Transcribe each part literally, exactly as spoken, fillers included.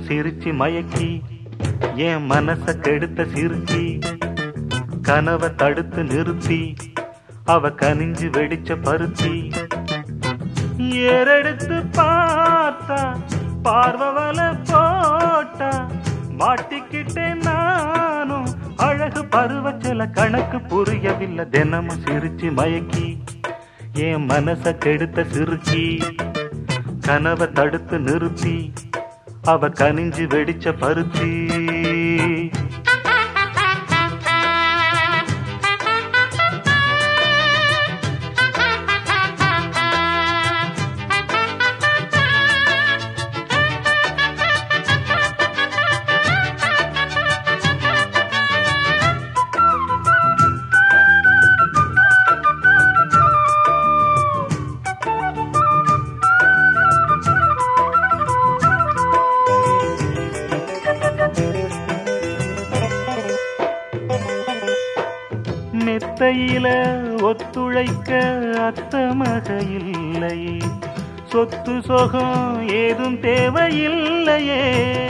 சிரிச்சு மயக்கி என் மனச கெடுத்த சிரிச்சி கனவை தடுத்து நிறுத்தி அவ கனிஞ்சு வெடிச்ச பருத்தி ஏறெடுத்து பார்த்தா பார்வவல போட்டா மாட்டிக்கிட்டேன் நானும் அழகு பருவச்சல கணக்கு புரியவில்லை தினமும் சிரிச்சு மயக்கி என் மனச கெடுத்த சிரிச்சி கனவை தடுத்து நிறுத்தி அவ கனிஞ்சு வெடிச்ச பருத்தி மெத்தையில ஒத்துழைக்க அத்த மக இல்லையே சொத்து சொகம் ஏதும் தேவையில்லையே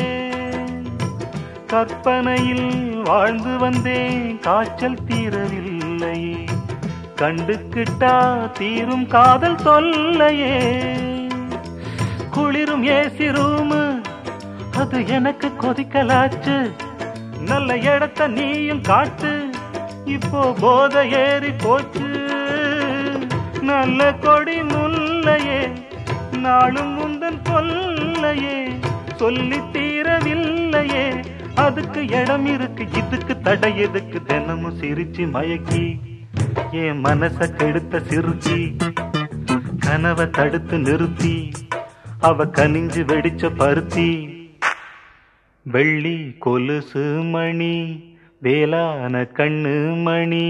கற்பனையில் வாழ்ந்து வந்தேன் காய்ச்சல் தீரவில்லையே கண்டுக்கிட்டா தீரும் காதல் தொல்லையே குளிரும் ஏசி ரூமு அது எனக்கு கொதிக்கலாச்சு நல்ல இடத்த நீயும் காட்டு இப்போ போத ஏறி போச்சு நல்ல கொடி முல்லையே நாளும் முந்தன் கொல்லையே சொல்லி தீரவில்லையே அதுக்கு இடம் இருக்கு இதுக்கு தடை எதுக்கு தினமும் சிரிச்சு மயக்கி என் மனச கெடுத்த சிரிச்சி கனவை தடுத்து நிறுத்தி அவ கனிஞ்சு வெடிச்ச பருத்தி வெள்ளி கொலுசு மணி வேளான கண்ணு மணி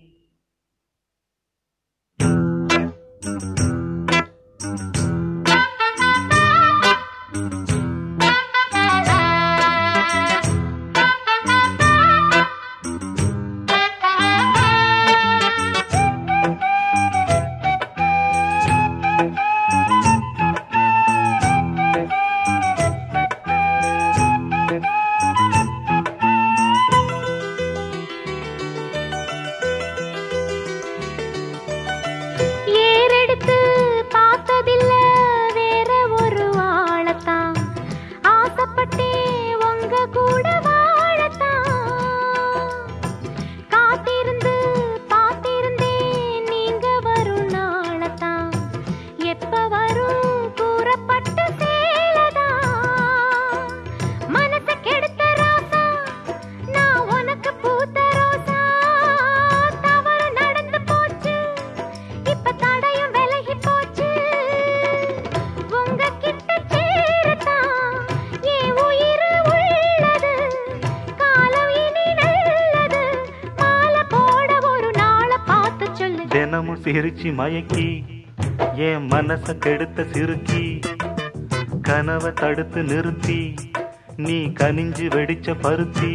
தினமும் சிரிச்சு மயக்கி என் மனச கெடுத்த சிறுக்கி கனவை தடுத்து நிறுத்தி நீ கனிஞ்சு வெடிச்ச பருத்தி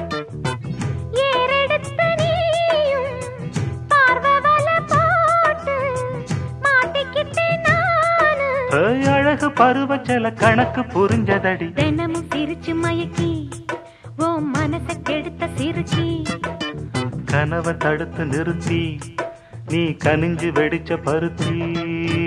அழகு பருவச்சல கணக்கு புரிஞ்சதடி தினமும் சிரிச்சு மயக்கி ஓ மனச கெடுத்த சிறுக்கி கனவை தடுத்து நிறுத்தி நீ கனிஞ்சு வெடிச்ச பருத்தி